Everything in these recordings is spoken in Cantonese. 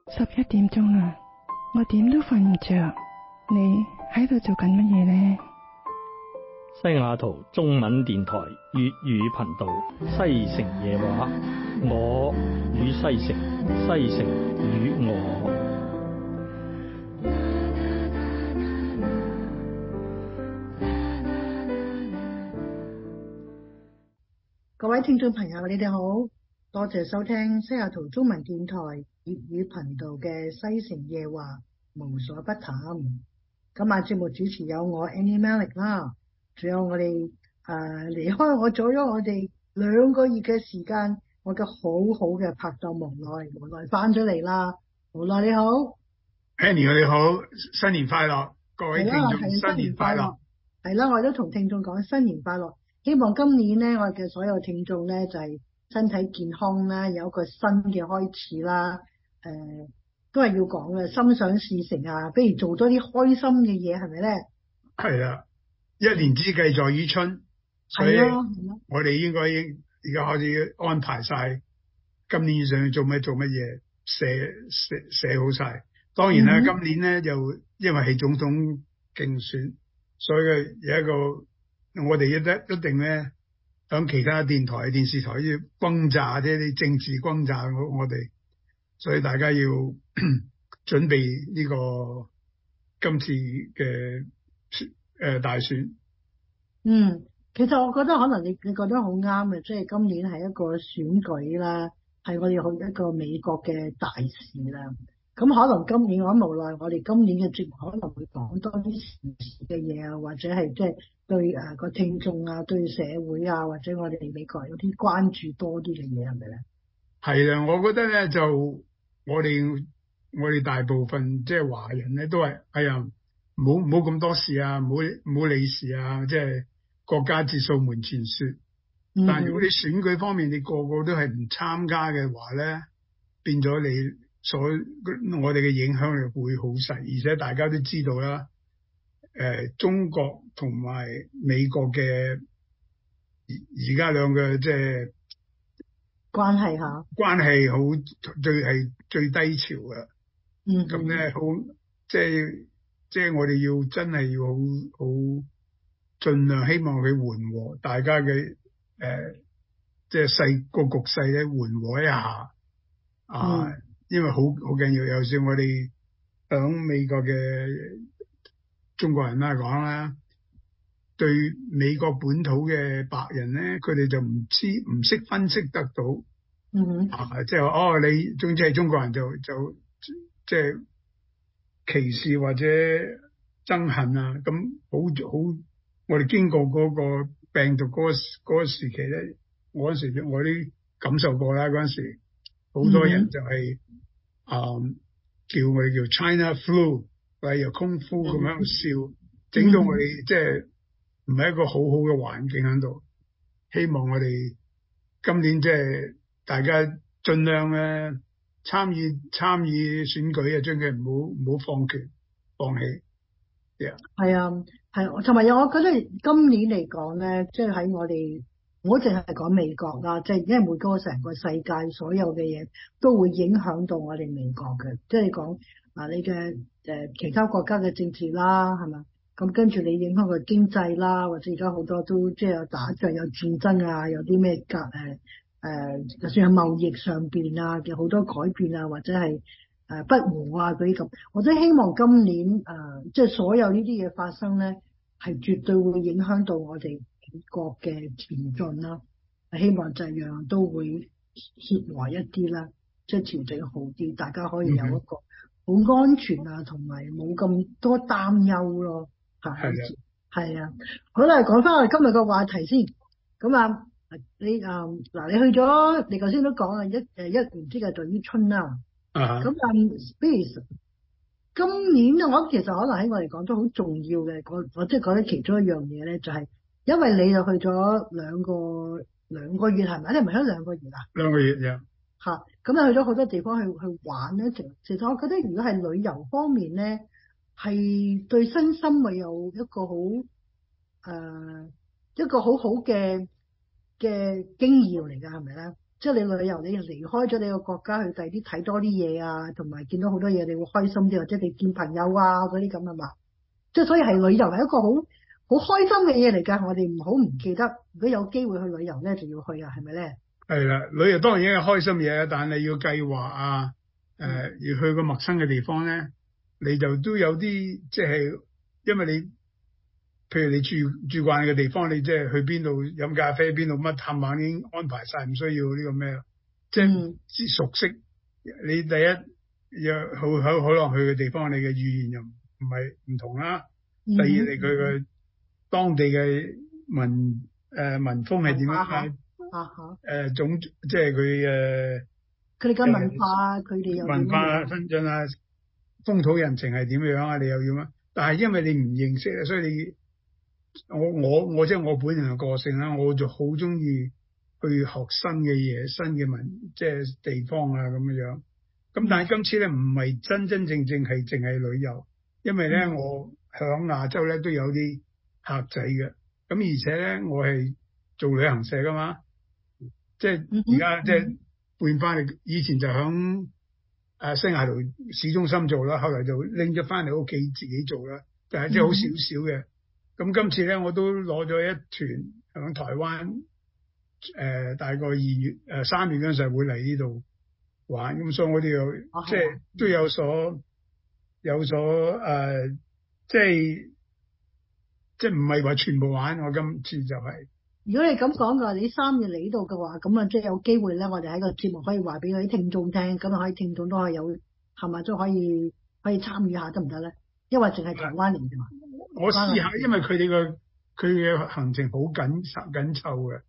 11點鐘啦，我點都瞓唔着。你喺度做緊乜嘢呢？ 西雅圖中文電台粵語頻道西城夜話，我與西城，西城與我。 各位聽眾朋友，你哋好，多謝收聽西雅圖中文電台粵語頻道嘅西城夜話，無所不談。今晚節目主持有我 Annie Malik 啦，仲有我哋離開我咗我哋2個月嘅時間，我嘅好好嘅拍檔無奈翻咗嚟啦。無奈你好 Annie 你好，新年快樂，各位聽眾新年快樂。 係啦，我都同聽眾講新年快樂。希望今年咧，我嘅所有聽眾咧就係身體健康啦，有一個新嘅開始啦。都係要講嘅，心想事成啊！不如做多啲開心嘅嘢，係咪咧？ 係啦，一年之計在於春，所以我哋應該而家開始安排晒今年想做乜嘢，寫好晒。當然啦，今年咧就因為係總統競選，所以有一個我哋一定咧響其他電台、電視台要轟炸啲政治轟炸我哋，所以大家要準備呢個今次嘅大選。 其實我覺得可能你覺得好啱嘅，即係今年係一個選舉啦，係我哋好一個美國嘅大事啦。咁可能今年我無奈我哋今年嘅節目可能會講多啲時事嘅嘢啊，或者係即係對個聽眾啊、對社會啊，或者我哋美國有啲關注多啲嘅嘢，係咪咧？ 係啦，我覺得咧就我哋大部分即係華人咧都係唔好咁多事啊，唔好理事啊，即係國家自掃門前雪。但如果你選舉方面你個個都係唔參加嘅話咧，變咗我哋嘅影響力會好細，而且大家都知道啦，中國同埋美國嘅而家兩個即係關係好最低潮嘅。咁咧好即係我哋要真係要好盡量希望佢緩和大家嘅即係個局勢咧緩和一下因為好緊要。有時我哋響美國嘅中國人啦講啦，對美國本土嘅白人咧，佢哋就唔識分析得到，即係你總之係中國人就即係歧視或者憎恨啊。咁好，我哋經過嗰個病毒嗰個時期咧，我嗰時我都感受過啦。嗰陣時好多人就係叫我哋叫 China flu， 例如功夫咁樣笑，整到我哋即係唔係一個好好嘅環境喺度。希望我哋今年即係大家盡量咧參與選舉啊，將佢唔好放棄。 係啊，同埋我覺得今年嚟講咧，即係喺我哋唔好淨係講美國啦，即係因為每個成個世界所有嘅嘢都會影響到我哋美國嘅，即係講你嘅其他國家嘅政治啦，係嘛？咁跟住你影響個經濟啦，或者而家好多都即係有打仗、有戰爭啊，有啲咩就算係貿易上邊啊嘅好多改變啊，或者係不和啊嗰啲咁，我真係希望今年即係所有呢啲嘢發生咧，係絕對會影響到我哋美國嘅前進啦。希望就係樣樣都會協和一啲啦，即係調整好啲，大家可以有一個好安全啊，同埋冇咁多擔憂咯。係啊，好啦，講翻我哋今日個話題先。咁你去咗，你頭先都講啦，一年之計在於春啦。咁比如今年啊，我其實可能喺我嚟講都好重要嘅，我即係覺得其中一樣嘢咧，就係因為你就去咗兩個月係咪？你唔係去咗2個月啊？2個月呀。 咁去咗好多地方去玩咧。其實我覺得如果係旅遊方面咧，係對身心咪有一個好好嘅經驗嚟㗎，係咪咧？ 即係你旅遊，你離開咗你個國家去第二啲睇多啲嘢啊，同埋見到好多嘢，你會開心啲，或者你見朋友啊嗰啲咁啊嘛。即係所以係旅遊係一個好開心嘅嘢嚟㗎。我哋唔記得，如果有機會去旅遊咧，就要去啊，係咪咧？係啦，旅遊當然係開心嘢，但係要計劃啊。要去個陌生嘅地方咧，你就都有啲即係，因為你譬如你住慣嘅地方，你即係去邊度飲咖啡，邊度乜探晚已經安排晒，唔需要呢個咩，即係熟悉。你第一有好耐去嘅地方，你嘅語言又唔係唔同啦。第二你佢嘅當地嘅民風係點樣總即係佢佢哋嘅文化，佢哋有文化分進啊，風土人情係點樣啊？你又要乜？但係因為你唔認識啊，所以你我即係我本人嘅個性啦，我就好中意去學新嘅嘢、新嘅即係地方啊咁樣。咁但係今次咧唔係真正係淨係旅遊，因為咧我響亞洲咧都有啲客仔嘅，咁而且咧我係做旅行社噶嘛，即係而家即係。換翻嚟，以前就響西雅圖市中心做啦，後來就拎咗翻嚟屋企自己做啦，但係即係好少少嘅。咁今次咧，我都攞咗一團響台灣，大概3月嗰陣時會嚟呢度玩，咁所以我哋又即係都有所即係唔係話全部玩，我今次就係。 如果你咁講嘅話，你3月嚟呢度嘅話，咁啊即係有機會咧，我哋喺個節目可以話俾嗰啲聽眾聽，咁啊可以聽眾都係有係咪都可以參與下得唔得咧？因為淨係台灣嚟啫嘛。 我試下，因為佢嘅行程好緊湊嘅，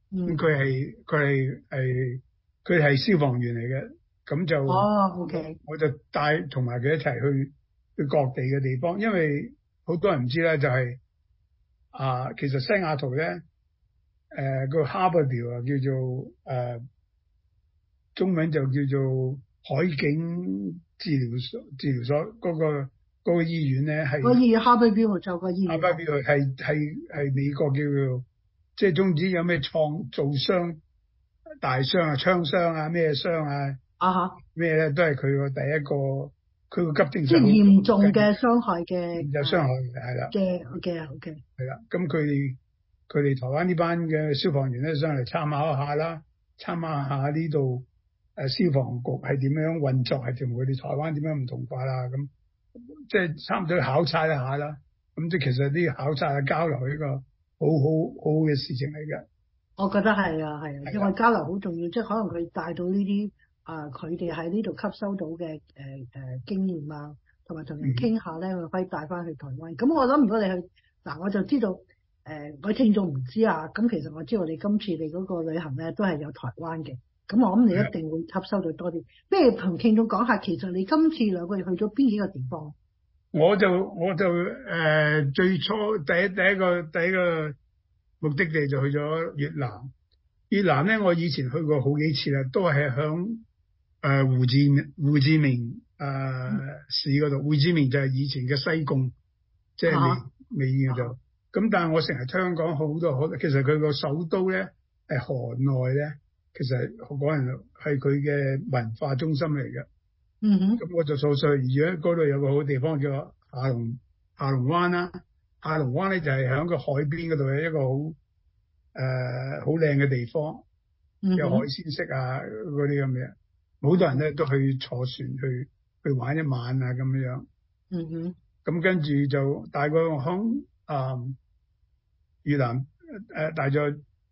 佢係消防員嚟嘅，咁就 OK， 我就帶同埋佢一齊去各地嘅地方，因為好多人唔知咧，就係其實西雅圖咧。個 Harborville 啊，叫做中文就叫做海景治療所嗰個醫院咧係。 個醫院 Harborville 就個醫院。 Harborville 係美國叫做即係總之有咩造傷大傷啊、槍傷啊、咩傷啊咩咧都係佢個第一個佢個急症室。即係嚴重嘅傷害嘅。有傷害係啦。 OK。 係啦，咁佢哋台灣呢班嘅消防員咧上嚟參考下呢度消防局係點樣運作，係同佢哋台灣點樣唔同法啦，咁即係差唔多考察一下啦。咁即係其實啲考察嘅交流係一個好嘅事情嚟嘅。 我覺得係啊，因為交流好重要，即係可能佢帶到呢啲佢哋喺呢度吸收到嘅經驗啊，同埋同人傾下咧，可以帶翻去台灣。咁我諗如果你去我就知道。我聽眾唔知啊，咁其實我知道你今次你嗰個旅行咧都係有台灣嘅，咁我諗你一定會吸收到多啲。不如同聽眾講下，其實你今次2個月去咗邊幾個地方？ 我就最初第一個目的地就去咗越南。越南咧，我以前去過好幾次啦，都係響胡志明市嗰度。胡志明就係以前嘅西貢，即係未嘅就。咁但係我成日聽講好多，其實佢個首都咧係河內咧，其實嗰人係佢嘅文化中心嚟嘅。咁我就數而家嗰度有個好地方叫下龍灣啦。下龍灣咧就係喺個海邊嗰度嘅一個好靚嘅地方，有海鮮食啊嗰啲咁嘅，好多人咧都去坐船去玩一晚啊咁樣。咁跟住就大概響越南大約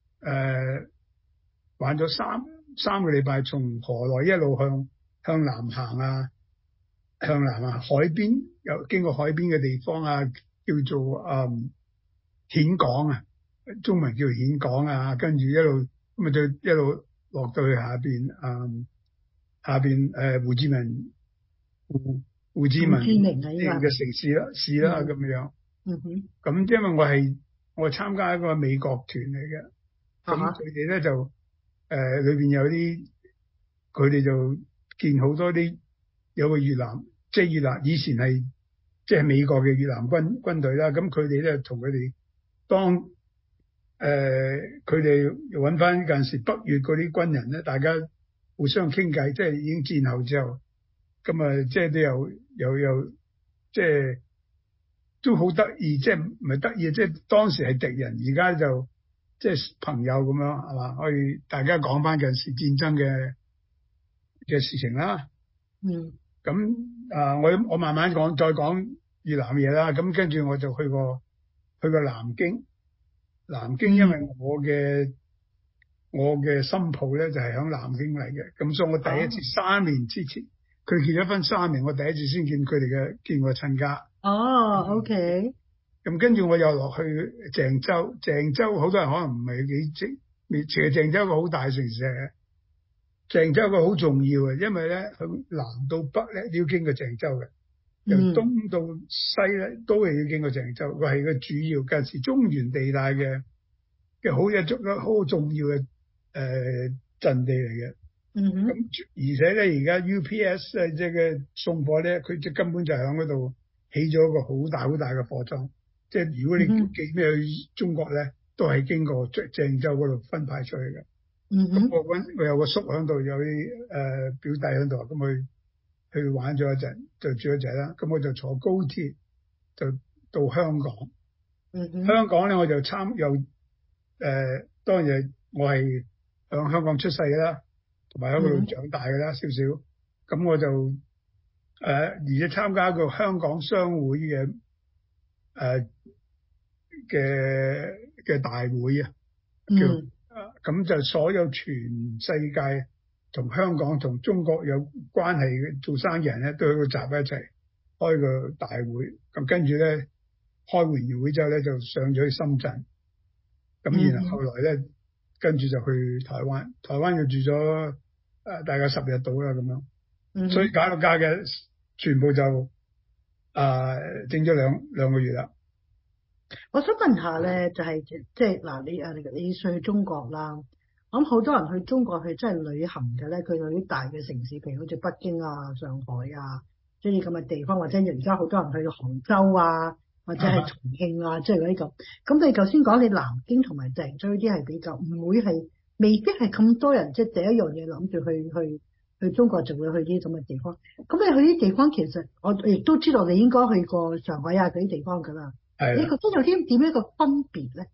玩咗三個禮拜，從河內一路向南行啊，海邊有經過海邊嘅地方啊，叫做峴港啊，中文叫峴港啊，跟住一路咁啊，就一路落到去下邊胡志明嘅城市啦咁樣。咁因為我參加一個美國團嚟嘅，咁佢哋咧就裏邊有啲，佢哋就見好多啲有個越南，即係越南以前係即係美國嘅越南軍隊啦，咁佢哋咧同佢哋當佢哋又揾翻近時北越嗰啲軍人咧，大家互相傾偈，即係已經戰後之後，咁啊，即係都有即係都好得意，即係唔係得意，即係當時係敵人，而家就即係朋友咁樣係嘛，可以大家講翻近時戰爭嘅事情啦。 嗯。 咁我慢慢講，再講越南嘢啦。咁跟住我就去過南京。南京因為我嘅新抱咧就係響南京嚟嘅，咁所以我第一次3年之前，佢結咗婚3年，我第一次先見佢哋見過親家。 OK。 咁跟住我又落去鄭州，鄭州好多人可能唔係幾知，其實鄭州一個好大城市嚟嘅。鄭州一個好重要嘅，因為咧向南到北咧都要經過鄭州嘅，由東到西咧都係要經過鄭州，佢係個主要近時中原地帶嘅好重要嘅陣地嚟嘅。咁而且咧而家 UPS 即係嘅送貨咧，佢即根本就喺嗰度起咗一個好大嘅貨倉，即係如果你寄咩去中國咧，都係經過鄭州嗰度分派出去嘅。咁我有個叔喺度，有啲表弟喺度，咁去玩咗一陣，就住一陣啦。咁我就坐高鐵就到香港。香港咧我就當然我係響香港出世嘅啦，同埋喺嗰度長大嘅啦，少少。咁我就而且參加過香港商會嘅大會啊，咁就所有全世界同香港同中國有關係嘅做生意人咧，都喺度集一齊開個大會。咁跟住咧開完會之後咧，就上咗去深圳。咁然後後來咧，跟住就去台灣，台灣就住咗大概10日到啦咁樣。所以搞到家嘅全部就整咗兩個月啦。 我想問下咧，就係即係嗱，你去中國啦，咁好多人去中國去真係旅行嘅咧，佢去啲大嘅城市，譬如好似北京啊、上海啊，即係啲咁嘅地方，或者而家好多人去杭州啊，或者係重慶啊，即係嗰啲咁。咁你頭先講你南京同埋鄭州呢啲係比較唔會係未必係咁多人，即係第一樣嘢諗住去中國就會去啲咁嘅地方。咁你去啲地方，其實我亦都知道你應該去過上海啊嗰啲地方㗎啦。你覺得有啲點樣一個分別咧？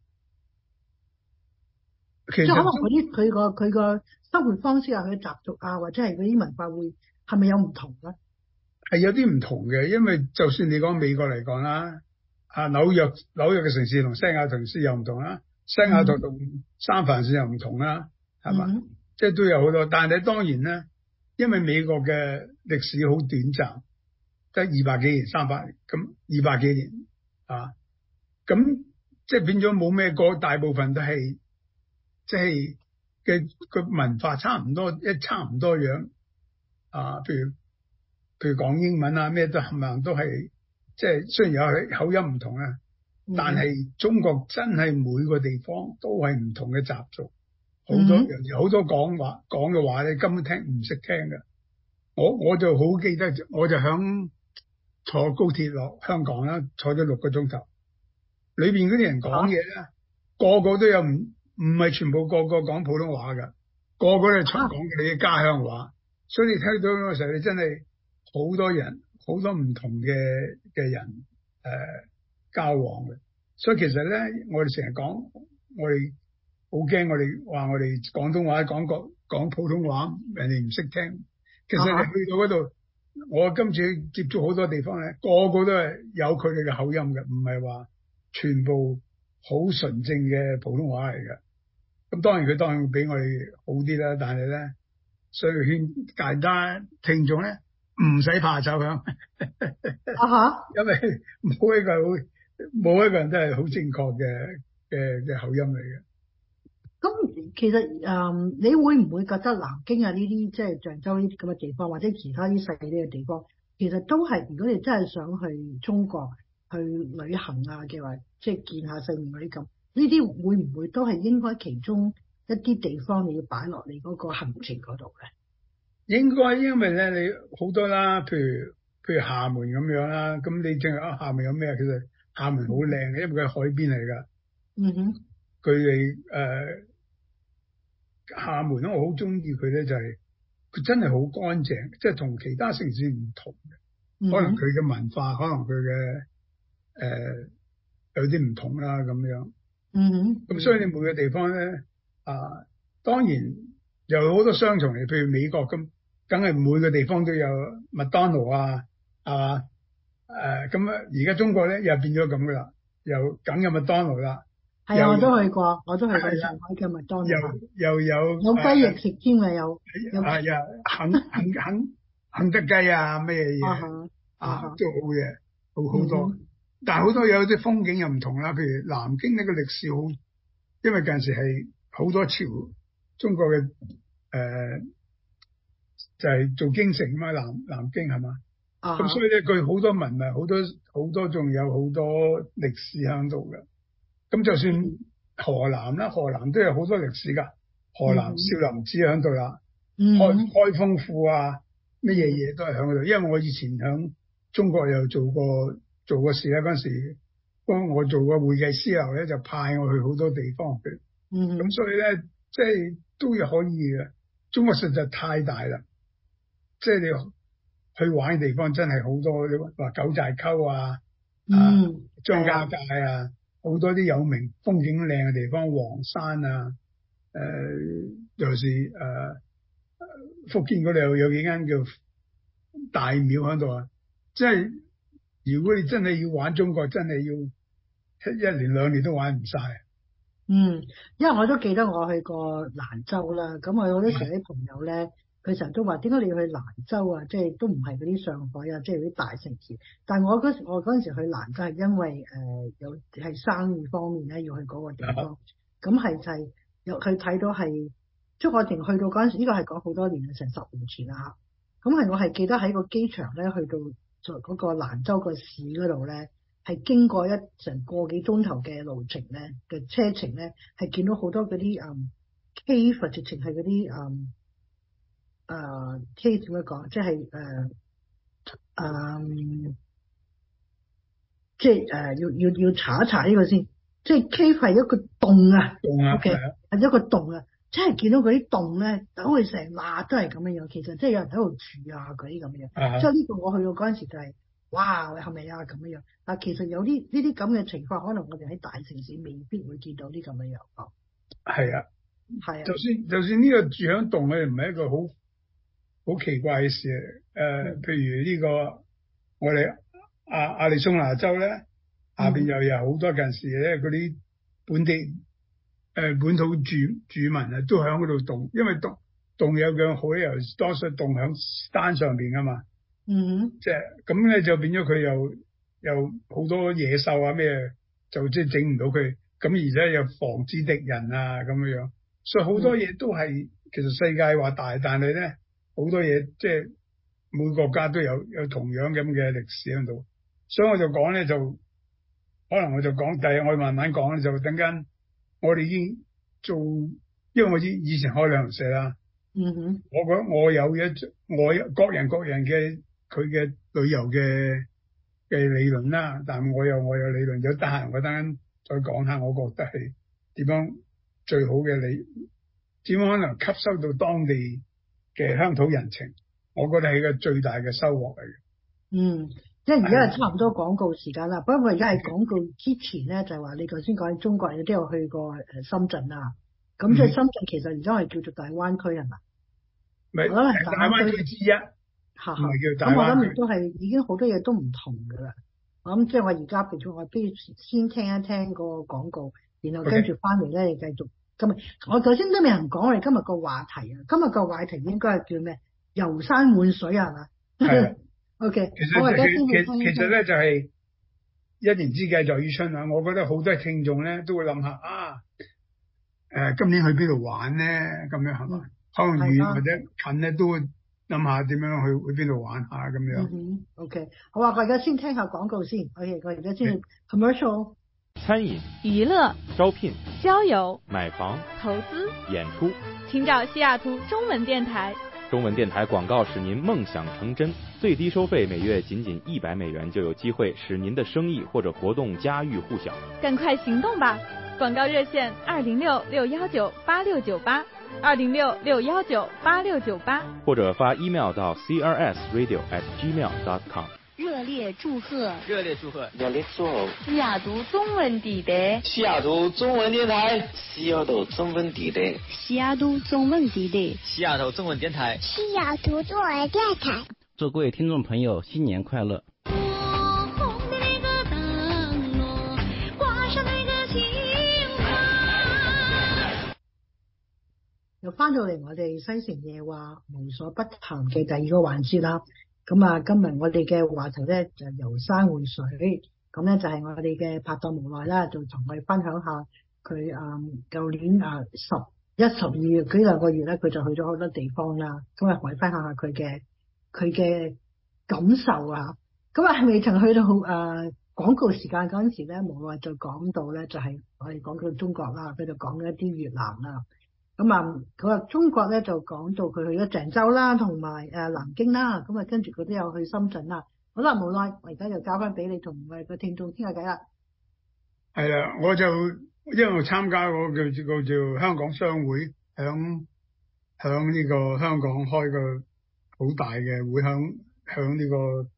其實即係可能佢個生活方式啊，佢嘅習俗啊，或者係嗰啲文化係咪有唔同咧？ 係有啲唔同嘅，因為就算你講美國嚟講啦，紐約嘅城市同西雅圖城市又唔同啦，西雅圖同三藩市又唔同啦，係嘛？即係都有好多，但係當然咧，因為美國嘅歷史好短暫，得200幾年、300年，咁200幾年。咁即係變咗冇咩，大部分都係即係嘅個文化差唔多樣譬如講英文啊，咩都冚唪唥都係即係雖然有口音唔同啦，但係中國真係每個地方都係唔同嘅習俗，好多講嘅話你根本唔識聽嘅。我就好記得，我就響坐高鐵落香港啦，坐咗6個鐘頭。裏邊嗰啲人講嘢咧，個個都有唔係全部個個講普通話噶，個個都係講佢哋嘅家鄉話，所以你聽到嗰時候，你真係好多人，好多唔同嘅人交往嘅。所以其實咧，我哋成日講，我哋好驚，我哋話我哋廣東話講普通話，人哋唔識聽。其實你去到嗰度，我今次接觸好多地方咧，個個都係有佢哋嘅口音嘅，唔係話全部好純正嘅普通話嚟嘅。咁當然佢會比我哋好啲啦，但係咧，所以勸大家聽眾咧唔使怕醜響，因為冇一個人都係好正確嘅口音嚟嘅。 咁其實你會唔會覺得南京啊呢啲即係鄭州呢啲咁嘅地方，或者其他啲細啲嘅地方，其實都係如果你真係想去中國去旅行啊嘅話，即係見下世面嗰啲咁，呢啲會唔會都係應該其中一啲地方你要擺落你嗰個行程嗰度咧？ 應該，因為咧你好多啦，譬如廈門咁樣啦，咁你淨係廈門有咩？其實廈門好靚嘅，因為佢係海邊嚟噶。 佢哋廈門咧，我好中意佢咧，就係佢真係好乾淨，即係同其他城市唔同嘅。可能佢嘅文化，可能佢嘅有啲唔同啦咁樣。咁所以你每個地方咧當然有好多相同嘅，譬如美國咁，梗係每個地方都有麥當勞啊，係嘛？咁而家中國咧又變咗咁噶啦，又梗有麥當勞啦。 係啊，我都去過上海嘅麥當勞。又有雞翼食添嘅，有肯德基啊，咩嘢都好嘢，好多。但係好多有啲風景又唔同啦，譬如南京呢個歷史好，因為近時係好多朝中國嘅就係做京城啊嘛，南京係嘛。咁所以咧，佢好多文物，好多仲有好多歷史喺度嘅。咁就算河南啦，河南都有好多歷史㗎。河南少林寺喺度啦，開封庫啊，乜嘢都係喺度。因為我以前喺中國又做過事咧，嗰陣時幫我做過會計師樓咧，就派我去好多地方去。咁所以咧，即係都可以嘅。中國實在太大啦，即係你去玩嘅地方真係好多，你話九寨溝啊，張家界啊。好多啲有名風景靚嘅地方，黃山啊，尤其是福建嗰度有幾間叫大廟喺度啊。即係如果你真係要玩中國，真係要一年兩年都玩唔晒。 因為我都記得我去過蘭州啦，咁我有啲時啲朋友咧，佢成日都話點解你要去蘭州啊？即係都唔係嗰啲上海啊，即係嗰啲大城市。但係我嗰陣時去蘭州係因為有係生意方面咧要去嗰個地方，咁係就係有佢睇到係，即係我哋去到嗰陣時，呢個係講好多年啦，成10年前啦嚇。咁係我係記得喺個機場咧，去到嗰個蘭州個市嗰度咧，係經過成個幾鐘頭嘅路程咧嘅車程咧，係見到好多嗰啲cave，直情係嗰啲cave 點樣講，即係即係要查一查呢個先，即係 cave 係一個洞啊，OK 係一個洞啊，即係見到嗰啲洞咧，好似成罅都係咁樣樣，其實即係有人喺度住啊嗰啲咁樣，所以呢個我去到嗰陣時就係哇係咪啊咁樣樣，但其實有啲呢啲咁嘅情況，可能我哋喺大城市未必會見到啲咁嘅樣哦。 係啊，就算呢個住響洞，佢唔係一個好奇怪嘅事譬如呢個我哋亞利桑那州咧，下邊又有好多近時咧嗰啲本土住民啊，都喺嗰度洞，因為洞有嘅好有多數洞響山上邊噶嘛。即係咁咧，就變咗佢又好多野獸啊咩，就即係整唔到佢。咁而且又防止敵人啊咁樣，所以好多嘢都係其實世界話大，但係咧好多嘢即係每個國家都有同樣咁嘅歷史喺度。所以我就講咧，就可能我就講，但係我慢慢講咧，就等間我哋已經做，因為我以前開旅行社啦。我覺得我有各人嘅佢嘅旅遊嘅理論啦，但係我有理論，有得閒我等間再講下，我覺得係點樣最好嘅點樣可能吸收到當地嘅鄉土人情，我覺得係一個最大嘅收穫嚟嘅。 即係而家係差唔多廣告時間啦。不過而家係廣告之前咧，就係話你頭先講喺中國，你都有去過深圳啊。咁即係深圳其實而家係叫做大灣區係嘛？ 我覺得係大灣區之一，唔係叫大灣區。 咁我諗亦都係已經好多嘢都唔同㗎啦。我諗即係我而家譬如我不如先聽一聽個廣告，然後跟住翻嚟咧，你繼續。今日我頭先都未人講我哋今日個話題啊。今日個話題應該係叫咩？遊山玩水係嘛？ 係。 OK， 其實咧就係一年之計在於春啊！我覺得好多聽眾咧都會諗下今年去邊度玩咧？咁樣係嘛？可能遠或者近咧都會諗下點樣去邊度玩下咁樣。 OK， 好啊！我而家先聽下廣告先。OK， 我而家先 commercial。 餐飲、 娛樂、 招聘、 交友、 買房、 投資、 演出， 請找西雅圖中文電台。 中文電台廣告使您夢想成真，最低收費每月僅$100就有機會使您的生意或者活動家喻戶曉。 趕快行動吧！ 廣告熱線206-619-8698，206-619-8698， 或者發 email 到 crsradio@gmail.com。 熱烈祝賀！ 熱烈祝賀！ 熱烈祝賀！ 西雅圖中文地帶， 西雅圖中文電台，西雅圖中文地帶， 西雅圖中文地帶， 西雅圖中文電台， 西雅圖中文電台。 祝各位聽眾朋友新年快樂！ 又翻到嚟我哋西城夜話無所不談嘅第二個環節啦。咁啊，今日我哋嘅話題咧就遊山玩水。咁咧就係我哋嘅拍檔無奈啦，就同我哋分享下佢舊年11、12月嗰兩個月咧，佢就去咗好多地方啦。咁啊，同我哋分享下佢嘅感受啊。咁啊，未曾去到廣告時間嗰陣時咧，無奈就講到咧，就係我哋講到中國啦，佢就講咗一啲越南啦。咁啊，佢話中國咧就講到佢去咗鄭州啦，同埋南京啦，咁啊跟住佢都有去深圳啦。好啦，無奈我而家就交翻俾你同我哋個聽眾傾下偈啦。 係啦，我就因為我參加嗰個叫香港商會，響呢個香港開個好大嘅會，響呢個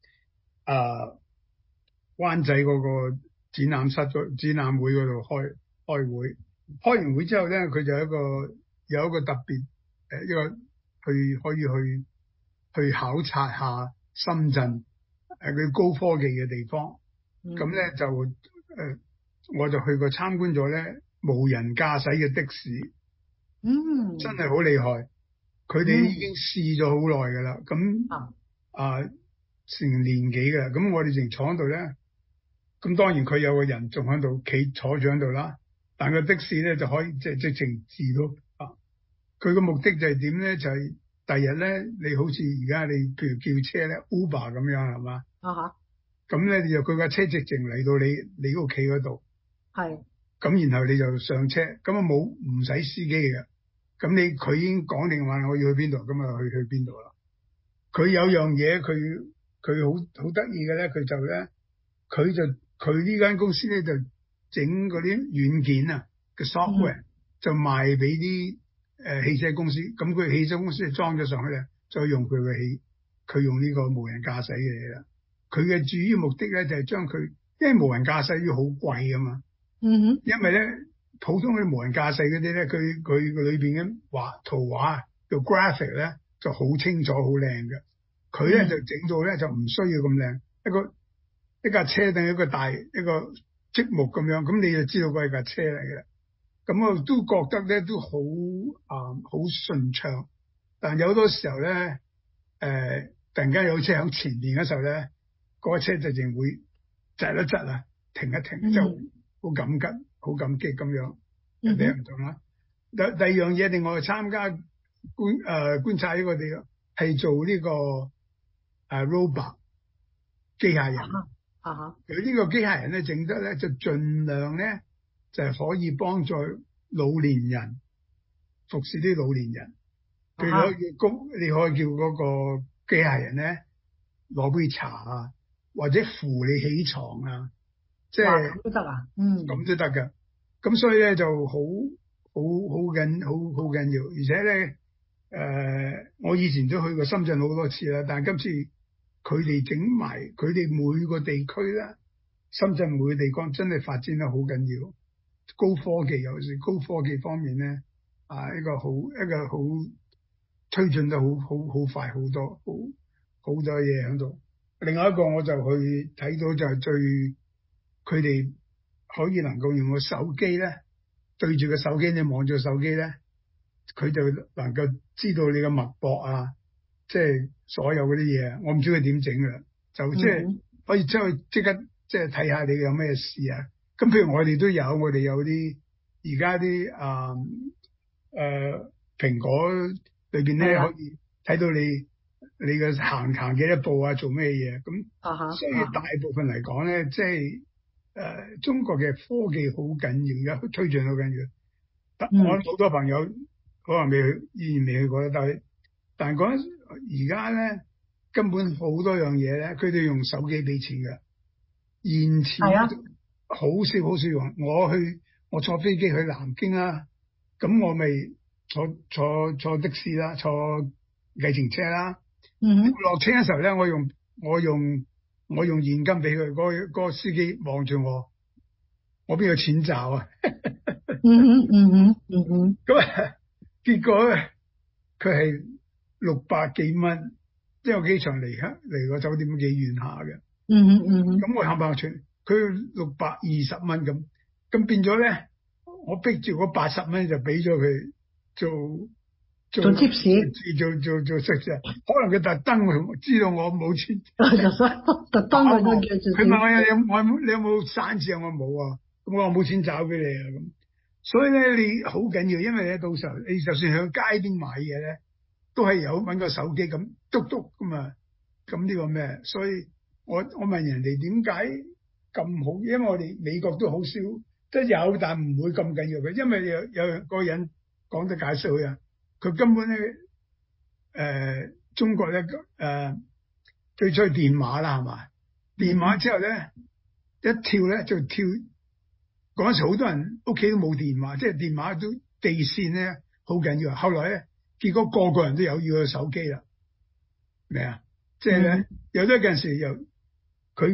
灣仔嗰個展覽室展覽會嗰度開會。開完會之後咧，佢就有一個特別一個可以去考察下深圳佢高科技嘅地方。咁咧就我就去過參觀咗咧無人駕駛嘅的士。真係好厲害，佢哋已經試咗好耐噶啦。咁成年幾噶啦。咁我哋淨坐喺度咧，咁當然佢有個人仲喺度坐住喺度啦，但個的士咧就可以直情自動。佢個目的就係點咧？就係第日咧，你好似而家你譬如叫車咧 Uber 咁樣係嘛？咁咧你就佢架車直情嚟到你屋企嗰度。係。咁然後你就上車，咁啊唔使司機嘅。咁佢已經講定話我要去邊度，咁啊去邊度啦。佢有樣嘢佢好得意嘅咧，佢呢間公司咧就整嗰啲軟件啊嘅 software 就賣俾啲汽車公司，咁佢汽車公司就裝咗上去咧，再用佢用呢個無人駕駛嘅嘢啦。佢嘅主要目的咧就係將佢，因為無人駕駛要好貴啊嘛。因為咧普通嘅無人駕駛嗰啲咧，佢裏邊嘅圖畫叫 graphic 咧就好清楚好靚嘅。佢咧就整到咧就唔需要咁靚，一架車定一個積木咁樣，咁你就知道佢係架車嚟嘅。咁我都覺得咧都好順暢，但有好多時候咧突然間有車喺前面嘅時候咧，嗰個車就淨會窒一窒啊，停一停，就好感激咁樣。人哋唔同啦。第二樣嘢，另外參加觀察呢個地方係做呢個robot 機械人。佢呢個機械人咧整得咧就盡量咧就係可以幫助老年人，服侍啲老年人。譬如你可以叫嗰個機械人咧攞杯茶啊，或者扶你起床啊，即係咁都得啊。咁都得㗎。咁所以咧就好緊要。而且咧我以前都去過深圳好多次啦，但係今次佢哋整埋佢哋每個地區啦，深圳每個地方真係發展得好緊要。高科技，尤其是高科技方面咧，一個好推進得好快，好多嘢喺度。另外一個我就去睇到就係佢哋可以能夠用個手機咧，對住個手機，你望住個手機咧，佢就能夠知道你嘅脈搏啊，即係所有嗰啲嘢。我唔知佢點整㗎，就即係可以將佢即刻即係睇下你有咩事啊。咁譬如我哋都有，我哋有啲而家啲蘋果裏邊咧可以睇到你嘅行幾多步啊，做咩嘢咁。所以大部分嚟講咧，即係中國嘅科技好緊要，而家推進好緊要。我好多朋友可能依然未去過，但係講而家咧根本好多樣嘢咧，佢哋用手機俾錢㗎，現錢好少用。 我坐飛機去南京啦，咁我咪坐的士啦，坐計程車啦。落車嘅時候咧，我用現金俾佢，嗰個司機望住我邊有錢找啊？咁啊，結果咧佢係600幾蚊，因為機場離個酒店都幾遠下嘅。咁我冚唪唥全，佢620蚊咁變咗咧，我逼住嗰80蚊就俾咗佢做貼士，做食啫。可能佢特登知道我冇錢， 特登佢問我你有冇散紙啊？我冇啊，咁我話冇錢找俾你啊咁。所以咧你好緊要，因為咧到時候你就算喺街邊買嘢咧，都係有搵個手機咁篤篤噶嘛。咁呢個咩？所以我問人哋點解咁好？因為我哋美國都好少，即係有但唔會咁緊要嘅，因為有個人講得解釋佢啊，佢根本咧中國咧最初係電話啦係嘛，電話之後咧一跳咧就跳。嗰陣時好多人屋企都冇電話，即係電話都地線咧好緊要。後來咧，結果個人都有要個手機啦，明啊？即係咧，有咗陣時又佢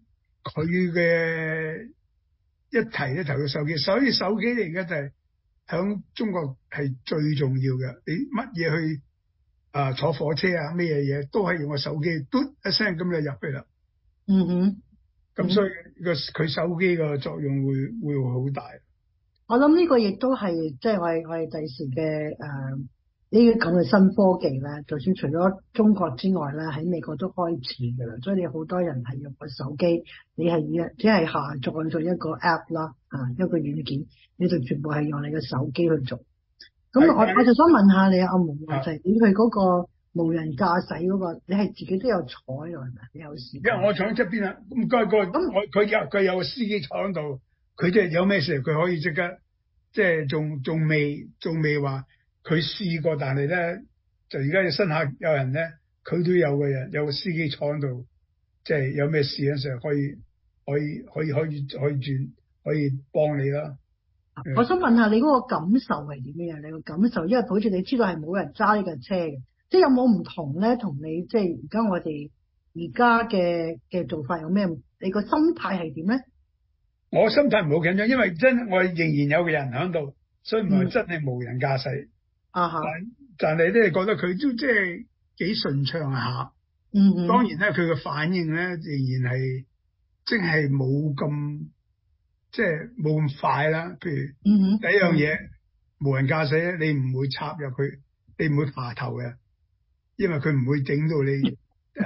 嘅一提咧投個手機，所以手機咧而家就係響中國係最重要嘅。你乜嘢去坐火車啊，咩嘢都係用個手機，嘟一聲咁就入去啦。咁所以佢手機個作用會好大。 我諗呢個亦都係即係我哋第時嘅呢啲咁嘅新科技咧，就算除咗中國之外咧，喺美國都開始㗎啦。所以你好多人係用個手機，你係只係下載咗一個 app 啦，一個軟件，你就全部係用你嘅手機去做。咁我就想問下你阿蒙就係點佢嗰個無人駕駛嗰個，你係自己都有坐喺度係咪？你有試？ 因為我坐喺側邊啦，咁佢有個司機坐喺度，佢即係有咩事，佢可以即刻即係仲未話佢試過，但係咧就而家新下有人咧，佢都有個人有個司機坐喺度，即係有咩事嘅時候可以轉可以幫你啦。 我想問下你嗰個感受係點樣？你個感受，因為好似你知道係冇人揸呢架車嘅。即係有冇唔同咧？同你即係而家我哋而家嘅做法有咩？你個心態係點咧？ 我心態唔好緊張，因為我仍然有個人喺度，所以唔係真係無人駕駛。但係咧覺得佢都即係幾順暢下。當然咧，佢嘅反應咧仍然係即係冇咁即係冇咁快啦。譬如第一樣嘢，無人駕駛咧，你唔會插入去，你唔會爬頭嘅。因為佢唔會整到你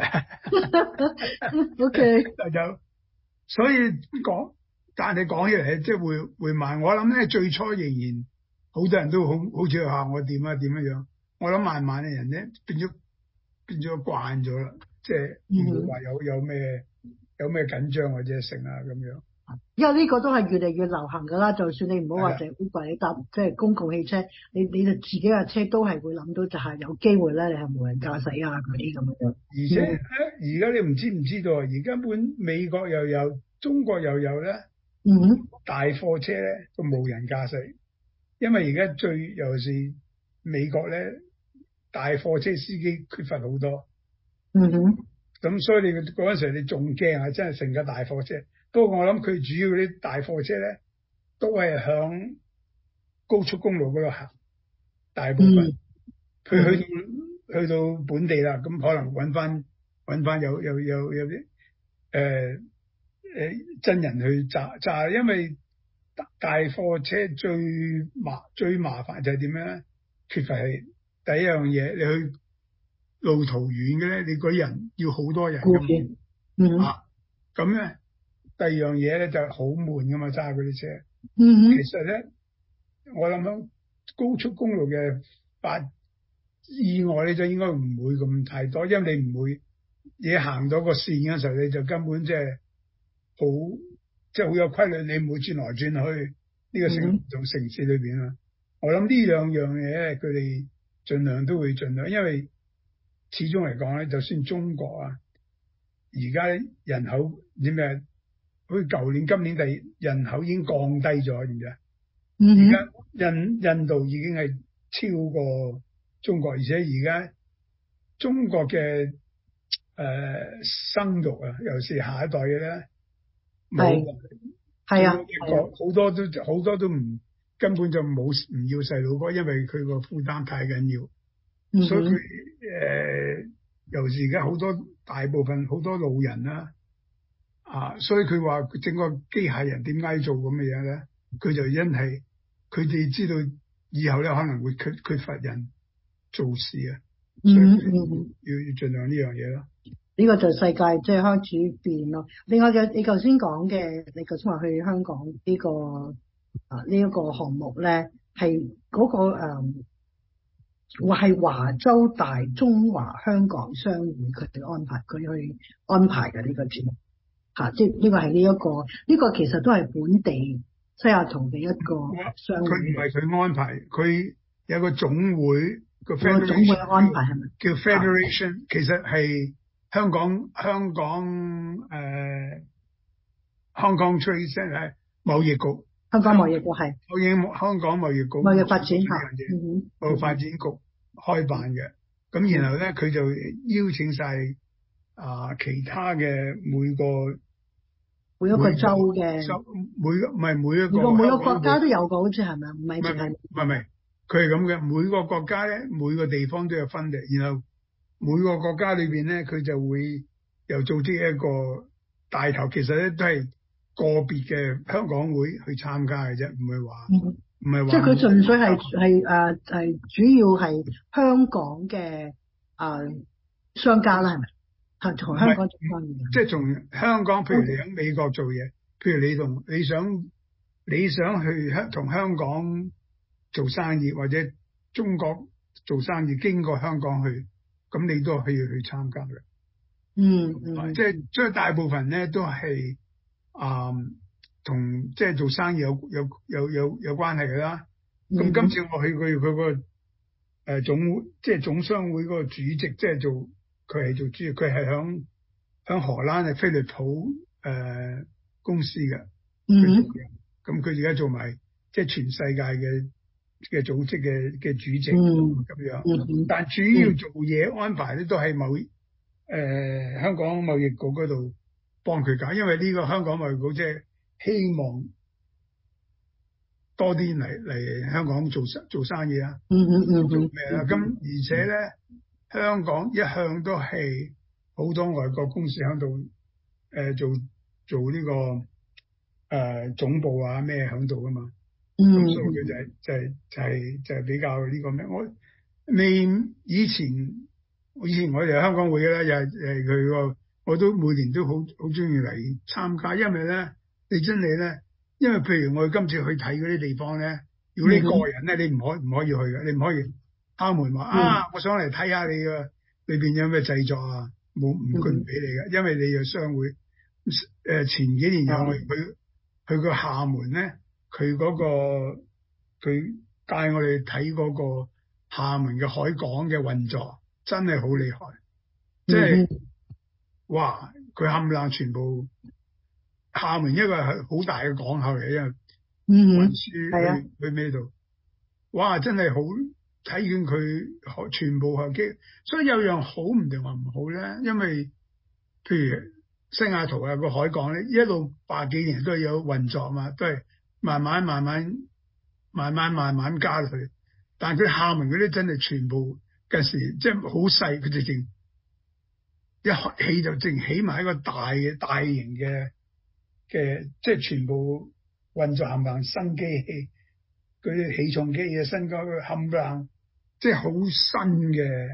，OK， 所以但係講起嚟即係會慢。我諗咧最初仍然好多人都好似話我點樣。我諗慢慢嘅人咧變咗慣咗啦，即係唔會話有咩緊張或者成啊咁樣。 因為呢個都係越嚟越流行噶啦，就算你唔好話淨係 Uber，你搭即係公共汽車，你就自己架車都係會諗到就係有機會咧，你係無人駕駛啊嗰啲咁樣。 而且而家你唔知道，而家本美國又有，中國又有咧，大貨車咧個無人駕駛，因為而家尤其是美國咧，大貨車司機缺乏好多。咁所以你嗰陣時你仲驚啊！真係成架大貨車。不過我諗佢主要啲大貨車咧，都係響高速公路嗰度行，大部分佢去到本地啦，咁可能搵翻有啲真人去揸，因為大貨車最麻煩就係點樣咧？缺乏係第一樣嘢，你去路途遠嘅咧，你嗰人要好多人咁咧。第二樣嘢咧就係好悶噶嘛，揸嗰啲車。其實咧，我諗響高速公路嘅意外咧就應該唔會咁太多，因為你唔會嘢行到個線嘅時候，你就根本即係好有規律，你唔會轉來轉去呢個城市裏邊啊。我諗呢兩樣嘢咧，佢哋盡量都會盡量，因為始終嚟講咧，就算中國啊，而家人口點咩？好似舊年、今年人口已經降低咗，知唔知啊？ 而家印度已經係超過中國，而且而家中國嘅生育啊，尤其是下一代嘅咧，係啊，好多都根本就唔要細路哥，因為佢個負擔太緊要，所以佢尤其是而家好多大部分好多老人啦，所以佢話整個機械人點解做咁嘅嘢咧？佢就因係佢哋知道以後咧可能會缺乏人做事啊，所以要盡量呢樣嘢咯。 呢個就世界即係開始變咯。另外嘅你頭先講嘅，你頭先話去香港呢個呢一個項目咧，係嗰個係華州大中華香港商會佢哋去安排嘅呢個節目嚇，即係呢個係呢個其實都係本地西雅圖嘅一個商會。 佢唔係佢安排，佢有個總會個總會安排係咪？ 叫 Federation，其實係香港 Trade 即係貿易局。 香港貿易局係香港貿易局貿易發展貿易發展局開辦嘅，咁然後咧佢就邀請晒其他嘅每一個州嘅每一個國家都有嘅，好似係咪？唔係， 佢係咁嘅，每個國家咧每個地方都有分嘅，然後每個國家裏邊咧佢就會又組織一個帶頭，其實咧都係個別嘅香港會去參加嘅啫，唔係話即係佢純粹係主要係香港嘅商家啦，係咪？係同香港做生意， 即係從香港，譬如你喺美國做嘢，譬如你想去同香港做生意，或者中國做生意經過香港去，咁你都可以去參加嘅。即係大部分咧都係同即係做生意有關係嘅啦。咁今次我去佢個即係總商會嗰個主席，即係佢係做主席，佢係響荷蘭係菲利普公司嘅。咁佢而家做埋即係全世界嘅組織嘅主席咁樣。但主要做嘢安排咧都係香港貿易局嗰度幫佢搞，因為呢個香港貿易局即係希望多啲嚟香港做生意啊。做咩啦？咁而且咧，香港一向都係好多外國公司喺度做呢個總部啊咩喺度噶嘛。咁所以佢就係比較呢個咩？以前我哋香港會咧，又係佢個，我都每年都好中意嚟參加，因為咧，你真係咧，因為譬如我哋今次去睇嗰啲地方咧，如果你個人咧，你唔可以去嘅，你唔可以敲門話我想嚟睇下你嘅裏邊有咩製作啊，佢唔俾你嘅，因為你有商會。前幾年有我去個廈門咧，佢帶我哋睇嗰個廈門嘅海港嘅運作。真係好厲害，即係哇！佢冚唪唥全部廈門一個係好大嘅港口嚟，因為運輸去咩度？哇！真係好睇見佢全部係機，所以有樣好唔定話唔好咧。因為譬如西雅圖個海港咧，一路百幾年都有運作嘛，都係慢慢加落去。但係佢廈門嗰啲真係全部。嘅時即係好細，佢直情一起就直起埋一個大型嘅，即係全部運作冚唪唥新機器，嗰啲起重機嘅新機冚唪唥，即係好新嘅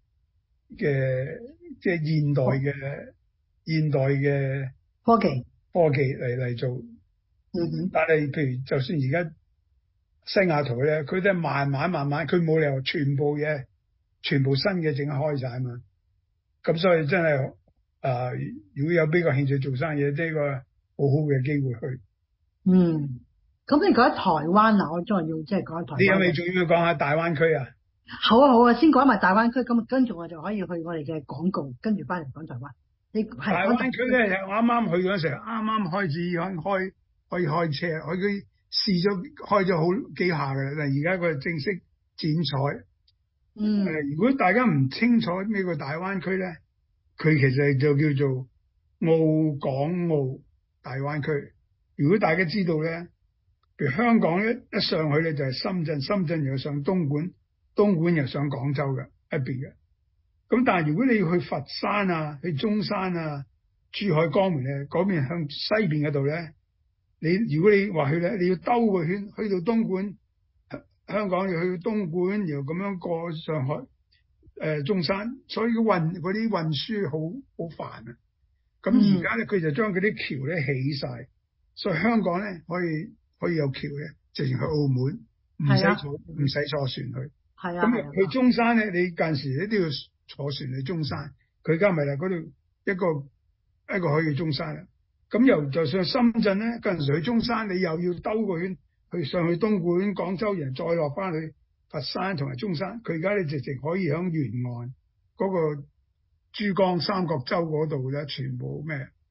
即係現代嘅科技嚟做。但係譬如就算而家西雅圖咧，佢都係慢慢，佢冇理由全部新嘅整開晒嘛，咁所以真係如果有邊個興趣做生意，呢個好好嘅機會去。 咁你講台灣嗱，我再要即係講台灣。你係咪仲要講下大灣區啊？ 好啊，先講埋大灣區，咁跟住我就可以去我哋嘅廣告，跟住翻嚟講台灣。 大灣區咧，我啱啱去嗰陣時，啱啱開始可以開車，佢試咗開咗好幾下㗎啦，但係而家佢正式剪彩。如果大家唔清楚呢個大灣區咧，佢其實就叫做澳港澳大灣區。如果大家知道咧，譬如香港一上去咧就係深圳，深圳又上東莞，東莞又上廣州嘅一邊嘅。咁但係如果你要去佛山啊、去中山啊、珠海、江門咧，嗰邊向西邊嗰度咧，如果你話去咧，你要兜個圈去到東莞，香港又去到東莞，然後咁樣過上海、中山，所以嗰啲運輸好煩啊。咁而家咧佢就將嗰啲橋咧起晒，所以香港咧可以有橋嘅，直情去澳門，唔使坐船去。係啊。咁去中山咧，你間時咧都要坐船去中山。佢而家咪啦，嗰度一個可以去中山啦。咁就上深圳咧，間時去中山，你又要兜個圈去上去東莞、廣州，然後再落翻去佛山同埋中山。佢而家咧直情可以響沿岸嗰個珠江三角洲嗰度咧，全部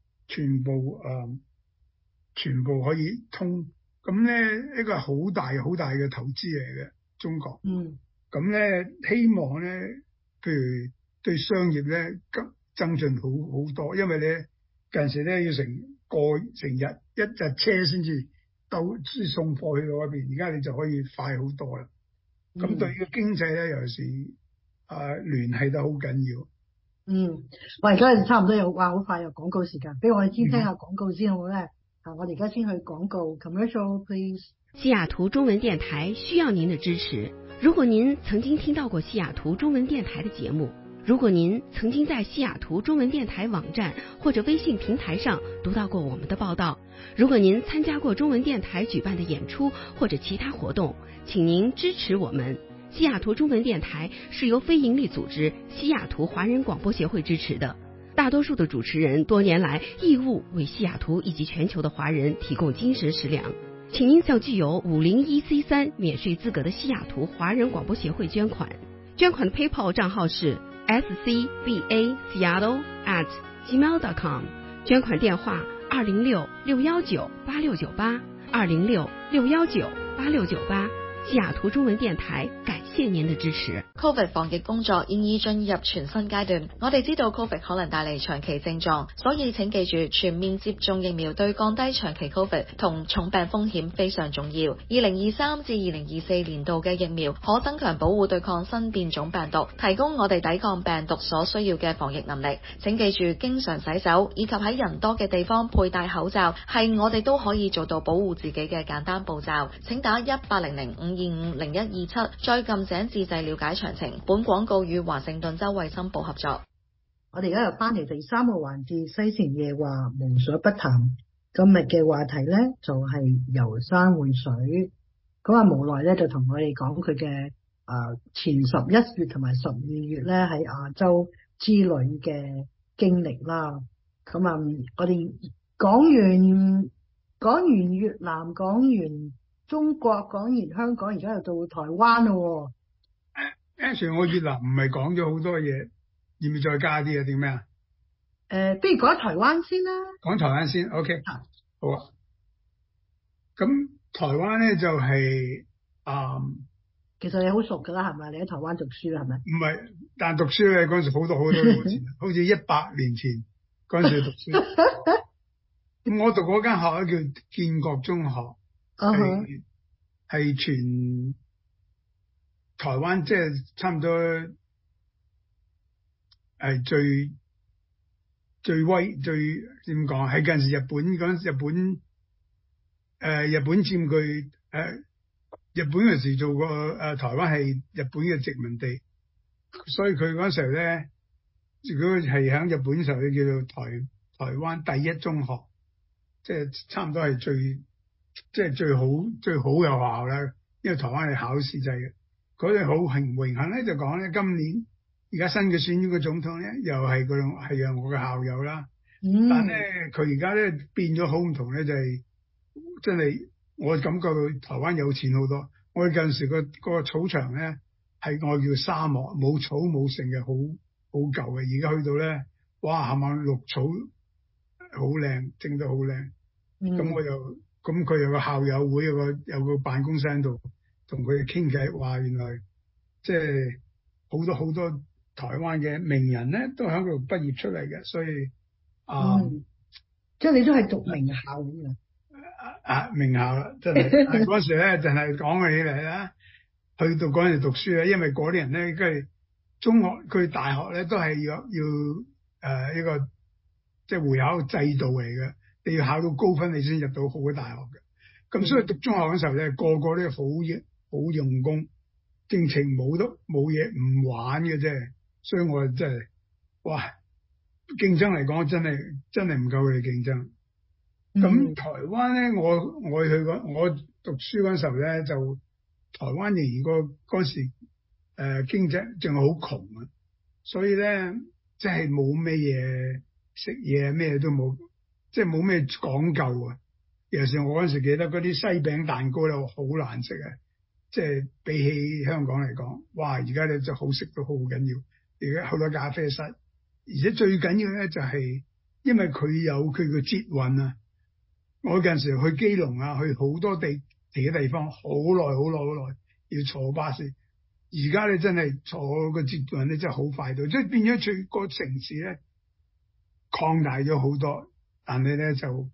可以通。咁咧一個好大嘅投資嚟嘅中國。咁咧希望咧，譬如對商業咧增進好多，因為咧近時咧要成日一日車先至送貨去到嗰邊，而家你就可以快好多啦。咁對個經濟咧，尤其是聯繫得好緊要。 喂，而家差唔多好快有廣告時間，俾我哋先聽下廣告先好咧。我哋而家先去廣告 ，commercial please。 西雅圖中文電台需要您的支持。如果您曾經聽到過西雅圖中文電台的節目，如果您曾經在西雅圖中文電台網站或者微信平台上讀到過我們的報道，如果您參加過中文電台舉辦的演出或者其他活動，請您支持我們。西雅圖中文電台是由非營利組織西雅圖華人廣播協會支持的。大多數的主持人多年來義務為西雅圖以及全球的華人提供精神食糧，請您向具有501C3免稅資格的西雅圖華人廣播協會捐款。捐款的 PayPal 賬號是 scbaseattle@gmail.com， 捐款電話206-619-8698 206-619-8698。西雅圖中文電台感謝您的支持。 Covid 防疫工作現已進入全新階段，我哋知道 Covid 可能帶嚟長期症狀，所以請記住全面接種疫苗對降低長期 Covid 同重病風險非常重要。2023至2024年度嘅疫苗可增強保護對抗新變種病毒，提供我哋抵抗病毒所需要嘅防疫能力。請記住經常洗手以及喺人多嘅地方佩戴口罩係我哋都可以做到保護自己嘅簡單步驟。請打1800-525-0127再撳井自製了解詳情。本廣告與華盛頓州衛生部合作。 我哋而家又翻嚟第三個環節，西城夜話無所不談。今日嘅話題咧就係遊山玩水。咁無奈咧就同我哋講佢嘅前11月同埋12月咧喺亞洲之旅嘅經歷啦。咁我哋講完越南，講完中國，講完香港，而家又到台灣咯。 Actually 我越南唔係講咗好多嘢，要唔要再加啲啊？定咩啊？ 不如講台灣先啦。講台灣先 ，OK， 好啊。咁台灣咧就係其實你好熟噶啦，係咪？你喺台灣讀書係咪？ 唔係，但讀書咧嗰陣時好多年前，好似100年前嗰陣時讀書。咁我讀嗰間學校叫建國中學，係全台灣即係差唔多係最威最點講？喺嗰陣時日本佔據日本嗰時做過台灣係日本嘅殖民地，所以佢嗰時候咧，如果係喺日本時候，佢叫做台灣第一中學，即係差唔多係最好嘅學校啦。因為台灣係考試制嘅，嗰陣好榮幸咧就講咧，今年而家新嘅選咗個總統咧，又係我嘅校友啦。但咧佢而家咧變咗好唔同咧，就係真係。我感覺到台灣有錢好多。我哋近時個草場咧係我叫沙漠，冇草冇剩嘅，好舊嘅。而家去到咧，哇，冚唪唥綠草好靚，整得好靚。咁我又咁佢有個校友會，有個辦公室喺度同佢哋傾偈，話原來即係好多台灣嘅名人咧都喺度畢業出嚟嘅，所以即係你都係讀名校嘅。 名校啦，真係嗰時咧就係講起嚟啦，去到嗰陣時讀書咧，因為嗰啲人咧，佢中學佢大學咧都係要一個即係會考制度嚟嘅，你要考到高分你先入到好嘅大學嘅。咁所以讀中學嗰時候咧，個個都好用功，正情冇嘢唔玩嘅啫。所以我真係哇，競爭嚟講真係唔夠佢哋競爭。咁台灣咧，我去過，我讀書嗰陣時候咧，就台灣仍然嗰時經濟仲係好窮啊，所以咧即係冇咩嘢食嘢，咩都冇，即係冇咩講究啊。尤其是我嗰陣時記得嗰啲西餅蛋糕咧，好難食啊！即係比起香港嚟講，哇！而家咧就好食到好緊要，而家好多咖啡室，而且最緊要咧就係因為佢有佢個捷運啊。我嗰陣時去基隆啊，去好多地嘅地方，好耐要坐巴士。而家咧真係坐個捷運咧真係好快到，即係變咗個城市咧擴大咗好多，但係咧就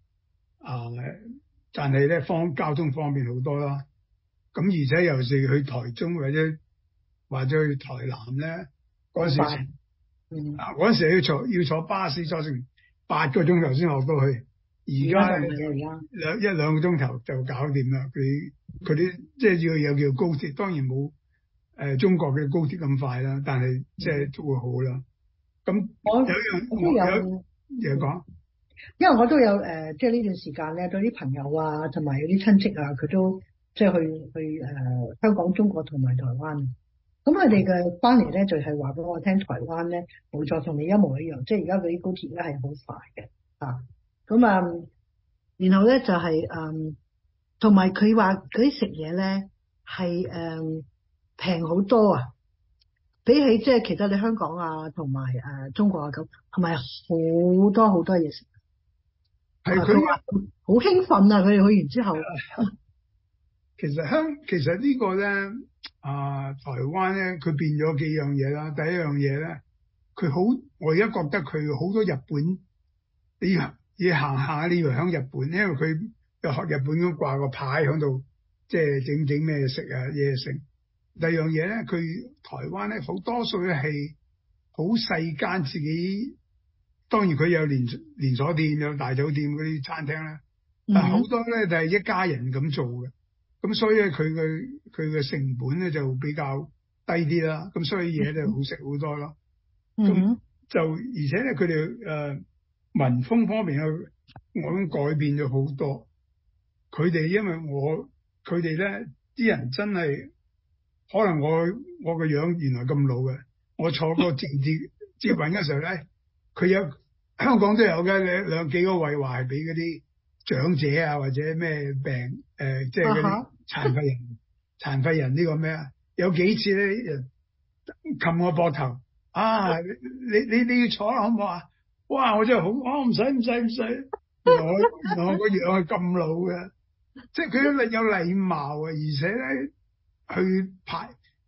交通方便好多啦。咁而且尤其是去台中或者去台南咧，嗰時嗰時要坐巴士坐成8個鐘頭先學到去。而家一兩個鐘頭就搞掂啦。佢啲即係要有叫高鐵，當然冇中國嘅高鐵咁快啦，但係即係都會好啦。咁有嘢講， 因為我都有即係呢段時間咧，對啲朋友啊，同埋有啲親戚啊，佢都即係去香港、中國同埋台灣。咁佢哋嘅翻嚟咧，就係話俾我聽，台灣咧冇錯，同你一模一樣，即係而家嗰啲高鐵咧係好快嘅啊。咁然後咧就係同埋佢話嗰啲食嘢咧係平好多啊，比起即係其他你香港啊同埋中國啊咁，同埋好多嘢食。係佢好興奮啊！佢哋去完之後， 其實呢個咧台灣咧佢變咗幾樣嘢啦。第一樣嘢咧，我而家覺得佢好多日本你行下你以為響日本，因為佢又學日本咁掛個牌響度，即係整咩食啊嘢食。第二樣嘢咧，佢台灣咧好多數咧係好細間自己，當然佢有連鎖店有大酒店嗰啲餐廳啦，但好多咧就係一家人咁做嘅，咁所以佢嘅成本咧就比較低啲啦，咁所以嘢就好食好多咯。咁就而且咧佢哋民風方面我諗改變咗好多。佢哋因為佢哋咧啲人真係可能我個樣原來咁老嘅，我坐個捷運嘅時候咧，佢有香港都有嘅兩幾個位話係俾嗰啲長者啊或者咩病即係嗰啲殘廢人呢個咩啊？有幾次咧人冚我膊頭啊！你要坐好唔好啊？哇！我真係好，我唔使。原來我個樣係咁老嘅，即係佢都有禮貌啊，而且咧去排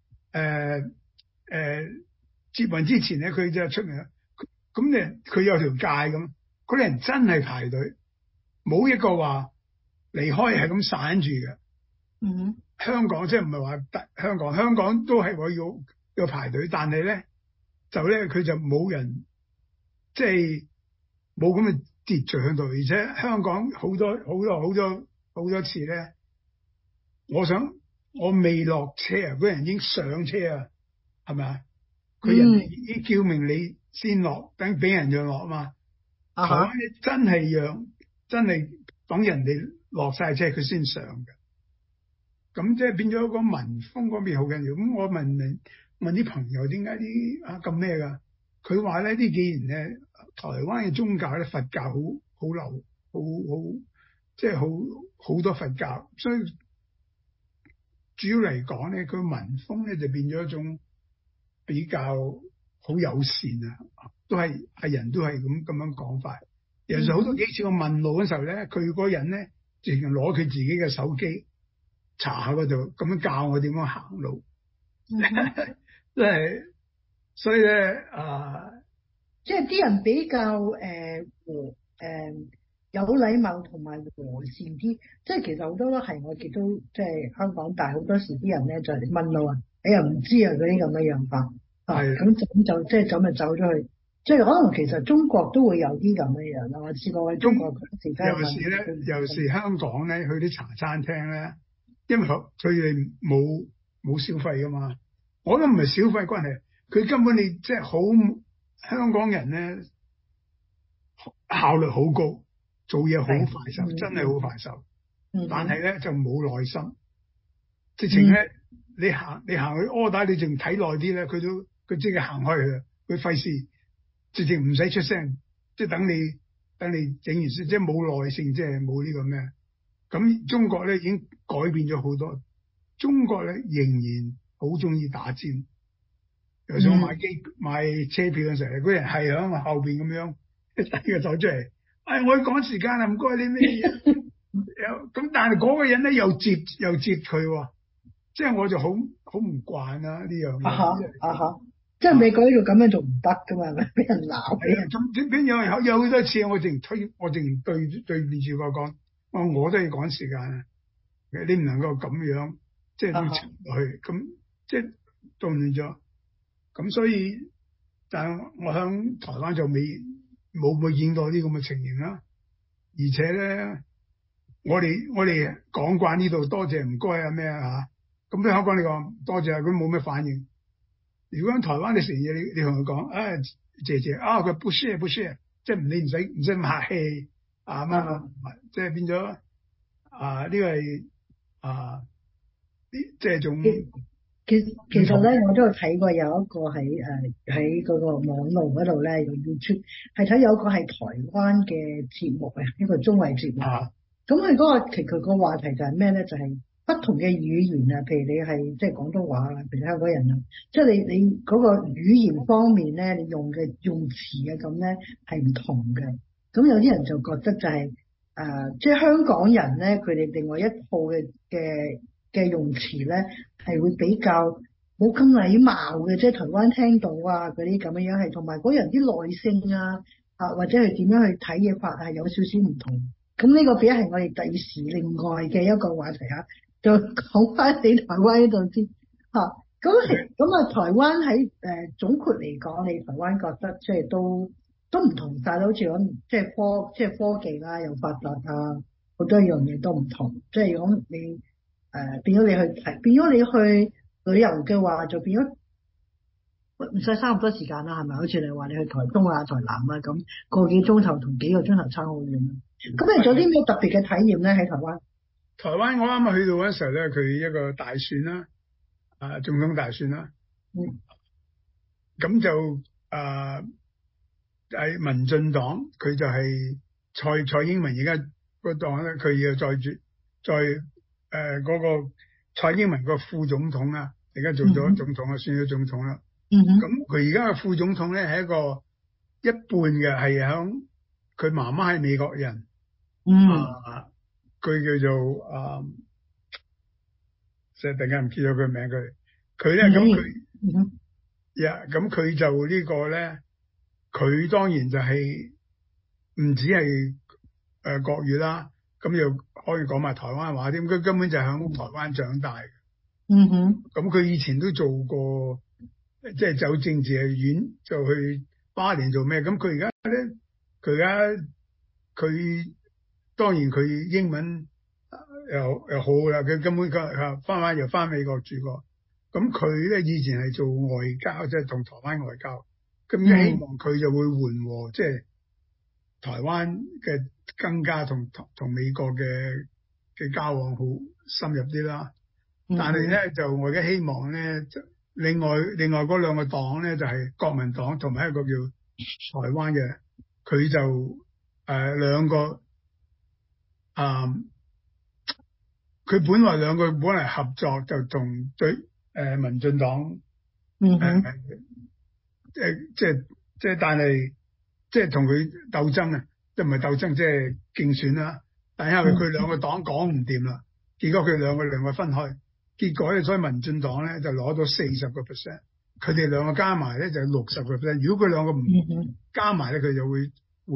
捷運之前咧，佢就出嚟。咁咧佢有條界咁，嗰啲人真係排隊，冇一個話離開係咁散住嘅。香港即係唔係話香港都係我要排隊，但係咧佢就冇人。即係冇咁嘅秩序喺度，而且香港好多次咧，我未落車啊，嗰人已經上車啊，係咪啊？佢人哋已經叫明你先落，等俾人讓落啊嘛。台灣真係等人哋落晒車佢先上嘅，咁即係變咗個民風嗰邊好緊要。咁我問啲朋友點解啲咁咩㗎？佢話咧呢幾年咧，台灣嘅宗教咧，佛教好流，即係好多佛教，所以主要嚟講咧，佢民風咧就變咗一種比較好友善啊，都係人都係咁樣講法。有時好多幾次我問路嘅時候咧，佢嗰人咧直情攞佢自己嘅手機查下嗰度，咁樣教我點樣行路。即係所以咧即係啲人比較有禮貌同埋和善啲，即係其實好多都係我見到，即係香港，但係好多時啲人咧就嚟問路啊，你又唔知啊嗰啲咁嘅樣法，咁就即係就走咗去，即係可能其實中國都會有啲咁嘅樣啦。我試過喺中國尤其是香港咧，去啲茶餐廳咧，因為佢哋冇消費噶嘛，我都唔係消費關係，佢根本你即係好香港人咧效率好高。做嘢好快手，真係好快手，但係咧就冇耐心。直情咧，你行去 order， 你淨睇耐啲咧，佢即刻行開去啦，佢費事，直情唔使出聲，即係等你整完先，即係冇耐性，即係冇呢個咩。咁中國咧已經改變咗好多，中國咧仍然好中意打尖。有時我買車票嘅時候，嗰人係響後邊咁樣第個走出嚟。我要趕時間啊，唔該你咩嘢？咁但係嗰個人咧又接佢，即係我就好唔慣啦呢樣嘢。 即係美國呢度咁樣做唔得噶嘛，俾人鬧。 咁邊有好多次我淨對面住我講，我都要趕時間啊！你唔能夠咁樣，即係要沉落去，咁即係動亂咗。咁所以，但係我響台灣就冇見到啲咁嘅情形啦，而且咧，我哋講慣呢度多謝唔該啊咩啊嚇，咁喺香港你講多謝佢冇咩反應。如果喺台灣你食嘢你同佢講謝謝啊，佢不謝，即係你唔使咁客氣啊嘛，即係變咗呢個係即係種。 其實咧，我都有睇過有一個喺嗰個網路嗰度咧，用 YouTube 係睇有一個係台灣嘅節目啊，一個綜藝節目。咁佢嗰個其實個話題就係咩咧？就係不同嘅語言啊，譬如你係即係廣東話啊，譬如香港人啊，即係你嗰個語言方面咧，你用嘅用詞啊咁咧係唔同嘅。咁有啲人就覺得就係即係香港人咧，佢哋另外一套嘅用詞咧係會比較冇咁禮貌嘅，即係台灣聽到啊嗰啲咁樣樣係，同埋嗰人啲耐性啊或者係點樣去睇嘢法係有少少唔同。咁呢個比係我哋第時另外嘅一個話題就講翻你台灣呢度先咁台灣喺總括嚟講，你台灣覺得即係都唔同晒，好似講即係科技啦又發達啊，好多樣嘢都唔同。即係講你變咗你去旅遊嘅話，就變咗唔使差咁多時間啦，係咪？好似你話你去台東啊、台南啊咁，個幾鐘頭同幾個鐘頭差好遠。咁你做啲咩特別嘅體驗咧？喺台灣？ 台灣我啱啱去到嗰時候咧，佢一個大選啦，總統大選啦。咁就喺民進黨，佢就係蔡英文而家嗰黨咧，佢要再嗰個蔡英文個副總統啦，而家做咗總統啦，選咗總統啦。咁佢而家嘅副總統咧係一個一半嘅係響佢媽媽係美國人，佢叫做即係突然間唔記得佢名，佢咧咁佢就呢個咧，佢當然就係唔止係國語啦，咁又可以講埋台灣話添，佢根本就響台灣長大嘅。咁佢以前都做過，即係走政治嘅院，就去巴黎做咩？咁佢而家佢當然佢英文又好啦，佢根本翻又翻美國住過。咁佢咧以前係做外交，即係同台灣外交。咁希望佢就會緩和，即係台灣嘅更加同美國嘅交往好深入啲啦。但係咧就我而家希望咧，另外嗰兩個黨咧就係國民黨同埋一個叫台灣嘅，佢就兩個佢本來兩個本嚟合作就同民進黨即係但係即係同佢鬥爭啊，即係唔係鬥爭，即係競選啦。 但係因為佢兩個黨講唔掂啦，結果佢兩個分開，結果咧所以民進黨咧就攞到40%，佢哋兩個加埋咧就60%。如果佢兩個唔加埋咧，佢就會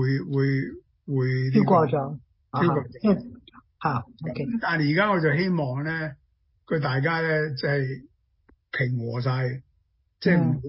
超過咗， 超過咗。 咁但係而家我就希望咧，佢大家咧即係平和晒，即係唔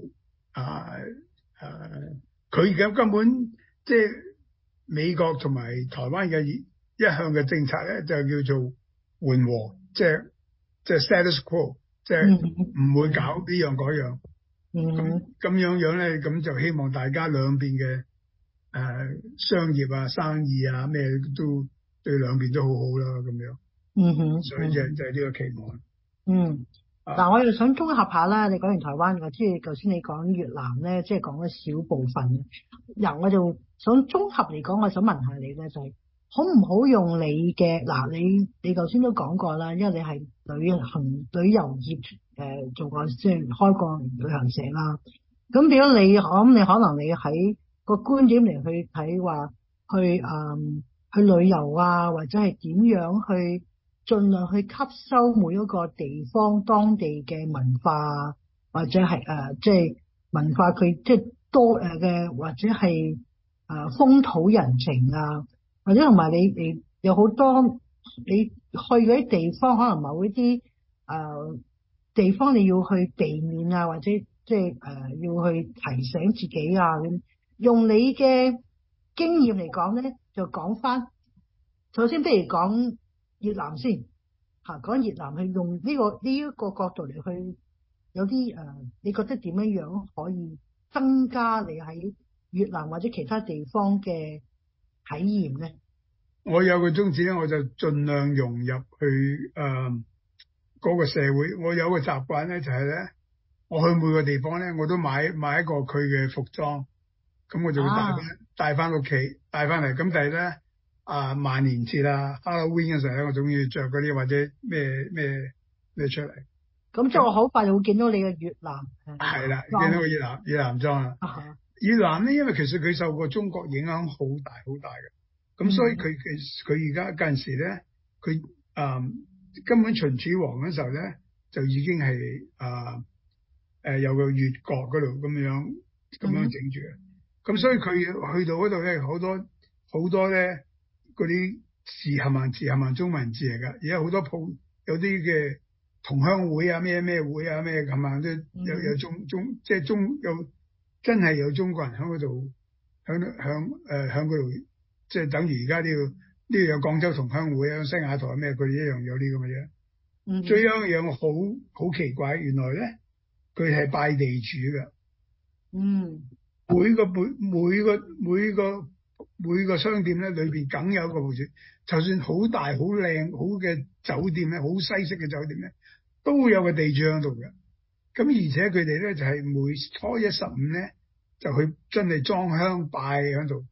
佢而家根本即係美國同埋台灣嘅一向嘅政策咧，就叫做緩和，即係 status quo， 即係唔會搞呢樣嗰樣。咁樣咧，咁就希望大家兩邊嘅商業啊、生意啊咩都對兩邊都好好啦，咁樣。所以就係呢個期望。 嗱，我又想綜合下啦。你講完台灣，我知頭先你講越南咧，即係講咗少部分。嗱，我就想綜合嚟講，我想問下你咧，就係好唔好用你嘅你頭先都講過啦，因為你係旅遊業做過，即係開過旅行社啦。咁變咗你可能你喺個觀點嚟去睇話，去旅遊啊，或者係點樣去盡量去吸收每一個地方當地嘅文化，或者係即係文化佢即係多嘅，或者係風土人情啊，或者同埋你有好多你去嗰啲地方，可能某一啲地方你要去避免啊，或者即係要去提醒自己啊，咁用你嘅經驗嚟講咧，就講翻首先，不如講越南先嚇，講越南去用呢一個角度嚟去有啲你覺得點樣可以增加你喺越南或者其他地方嘅體驗咧？ 我有個宗旨咧，我就盡量融入去嗰個社會。我有個習慣咧，就係咧，我去每個地方咧，我都買一個佢嘅服裝，咁我就會帶翻屋企，帶翻嚟。咁但係咧萬年節啊 Halloween 嘅時候咧，我總要着嗰啲或者咩出嚟。咁即係我好快就會見到你嘅越南。 係啦，見到個越南裝啊。越南咧，因為其實佢受過中國影響好大嘅，咁所以佢而家近時咧，佢根本秦始皇嗰時候咧，就已經係有個越國嗰度咁樣整住嘅。咁所以佢去到嗰度咧，好多咧嗰啲字係咪中文字嚟㗎？而家好多鋪有啲嘅同鄉會啊，咩會啊，咩咁啊，都有即係有真係有中國人喺嗰度，響嗰度，即係等於而家呢度有廣州同鄉會啊，西雅圖咩，佢哋一樣有啲咁嘅嘢。最有一樣好奇怪，原來咧佢係拜地主㗎。每個商店咧裏邊梗有一個鋪主，就算好大好靚好嘅酒店咧，好西式嘅酒店咧，都會有個地主喺度嘅。咁而且佢哋咧就係每初一十五咧就去真係裝香拜喺度。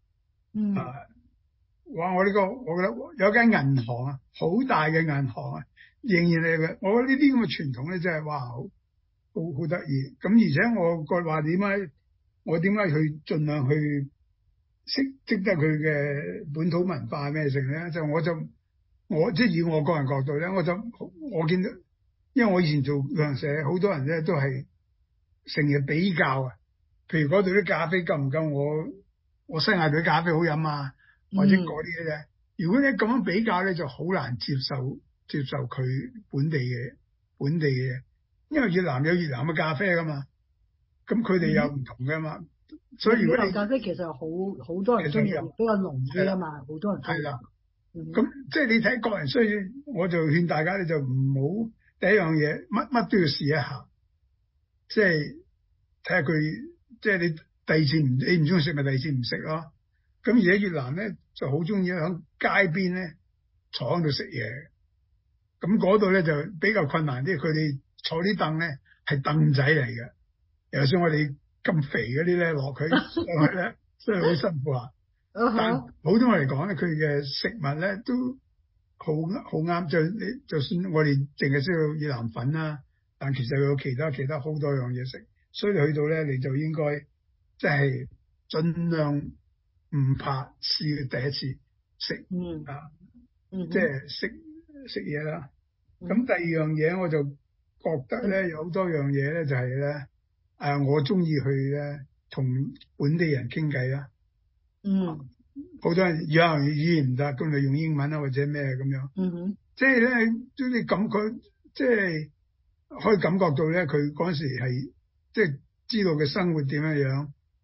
哇！我覺得有間銀行啊，好大嘅銀行啊，仍然係嘅。我覺得呢啲咁嘅傳統咧真係哇，好得意。咁而且我覺話點解去盡量去識得佢嘅本土文化咩性咧？我即係以我個人角度咧，我見到。因為我以前做旅行社，好多人咧都係成日比較啊。譬如嗰度啲咖啡夠唔夠我西雅圖啲咖啡好飲啊，或者嗰啲咧。如果你咁樣比較咧，就好難接受佢本地嘅，因為越南有越南嘅咖啡噶嘛，咁佢哋有唔同噶嘛。所以如果你咖啡其實好多人中意，比較濃啲啊嘛，好多人中意。係啦， 咁即係你睇個人需要，我就勸大家咧就唔好。第一樣嘢，乜都要試一下，即係睇下佢，即係你第二次你唔中意食咪第二次唔食咯。咁而家越南咧就好中意喺街邊咧坐喺度食嘢，咁嗰度咧就比較困難啲。佢哋坐啲凳咧係凳仔嚟嘅，尤其是我哋咁肥嗰啲咧落去上去咧，所以好辛苦啊。但普通嚟講咧，佢嘅食物咧都好啱，就算我哋淨係識到越南粉啦，但其實有其他好多樣嘢食，所以去到咧你就應該即係盡量唔怕試第一次食即係食嘢啦。咁第二樣嘢我就覺得咧，有好多樣嘢咧就係咧，我中意去咧同本地人傾偈啦。好多人有人語言唔得，咁就用英文啊或者咩咁樣。即係咧，你感覺即係可以感覺到咧，佢嗰時係即係知道嘅生活點樣樣。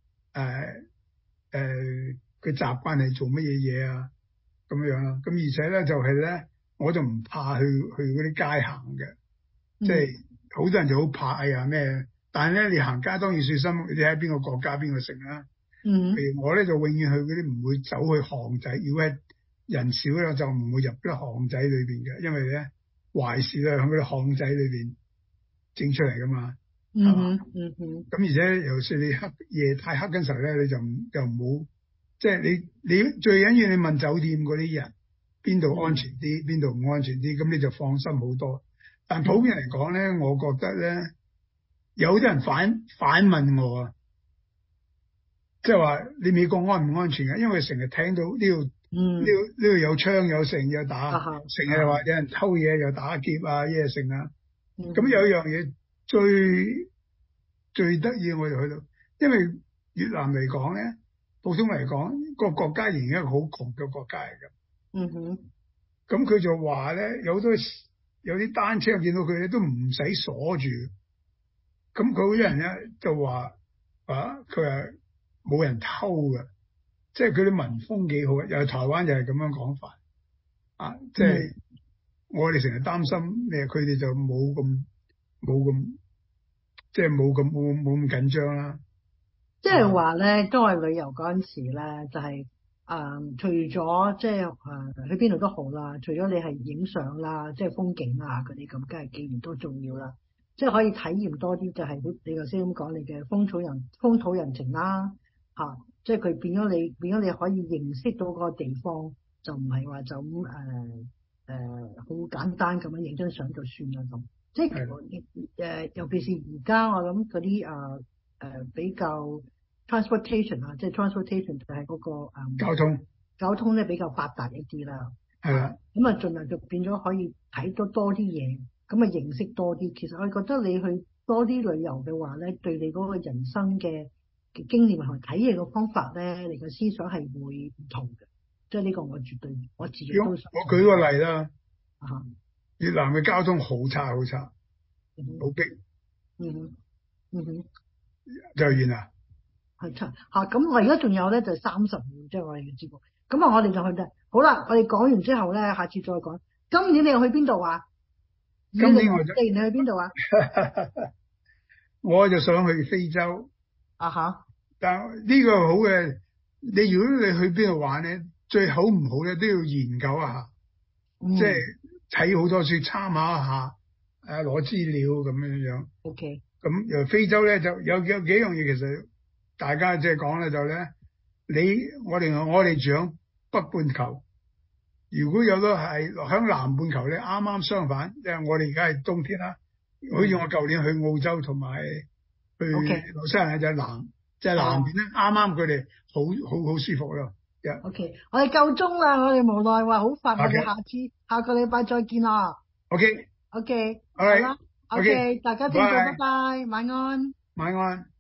佢習慣係做乜嘢啊咁樣啦。咁而且咧就係咧，我就唔怕去嗰啲街行嘅。即係好多人就好怕咩，但係咧你行街當然小心，你喺邊個國家邊個城啦。譬如我咧就永遠去嗰啲唔會走去巷仔，如果係人少咧就唔會入嗰啲巷仔裏邊嘅，因為咧壞事咧喺嗰啲巷仔裏邊整出嚟噶嘛。咁而且尤其是你夜太黑嗰陣時候咧，你就唔好，即係你最緊要你問酒店嗰啲人邊度安全啲，邊度唔安全啲，咁你就放心好多。但普遍嚟講咧，我覺得咧有啲人反問我啊，即係話你美國安唔安全啊？因為成日聽到呢度有槍有成有打，成日話有人偷嘢又打劫啊嘢成啊。咁有一樣嘢最得意我哋去到，因為越南嚟講咧，普通嚟講個國家仍然係一個好窮嘅國家嚟嘅。咁佢就話咧，有啲單車見到佢咧都唔使鎖住。咁佢嗰啲人咧就話佢話冇人偷嘅，即係佢啲民風幾好嘅。又係台灣又係咁樣講法即係我哋成日擔心咩，佢哋就冇咁即係冇咁緊張啦。 即係話咧，當我旅遊嗰陣時咧，就係除咗即係去邊度都好啦，除咗你係影相啦，即係風景啊嗰啲咁，梗係既然都重要啦。即係可以體驗多啲，就係你頭先咁講你嘅風土人情啦，即係佢變咗你可以認識到嗰個地方，就唔係話就咁好簡單咁樣影張相就算啦咁。即係尤其是而家我諗嗰啲比較 transportation 即係 transportation 就係嗰個交通咧比較發達一啲啦。係啦。咁盡量就變咗可以睇多啲嘢，咁認識多啲。其實我覺得你去多啲旅遊嘅話咧，對你嗰個人生嘅經驗同埋睇嘢嘅方法咧，你嘅思想係會唔同嘅。即係呢個我絕對我自己都想。 我舉個例啦。越南嘅交通好差，好逼。就完啦。 係差咁我而家仲有咧就30秒，即係我哋嘅節目。咁我哋就去啦。好啦，我哋講完之後咧，下次再講。今年你又去邊度啊？ 今年你去邊度啊？ 我就想去非洲。但呢個好嘅，你如果你去邊度玩咧，最好唔好咧都要研究一下，即係睇好多書參考一下，攞資料咁樣。 OK。 咁非洲咧就有幾樣嘢，其實大家即係講咧就咧，我哋住響北半球，如果有得係響南半球咧，啱啱相反，即係我哋而家係冬天啦。好似我舊年去澳洲同埋去紐西蘭就南邊咧，啱啱佢哋好舒服咯。 OK， 我哋夠鐘啦，我哋無奈話好快，我哋下個禮拜再見啦。 OK， 好啦，OK， OK， 大家聽眾拜拜，晚安。 晚安。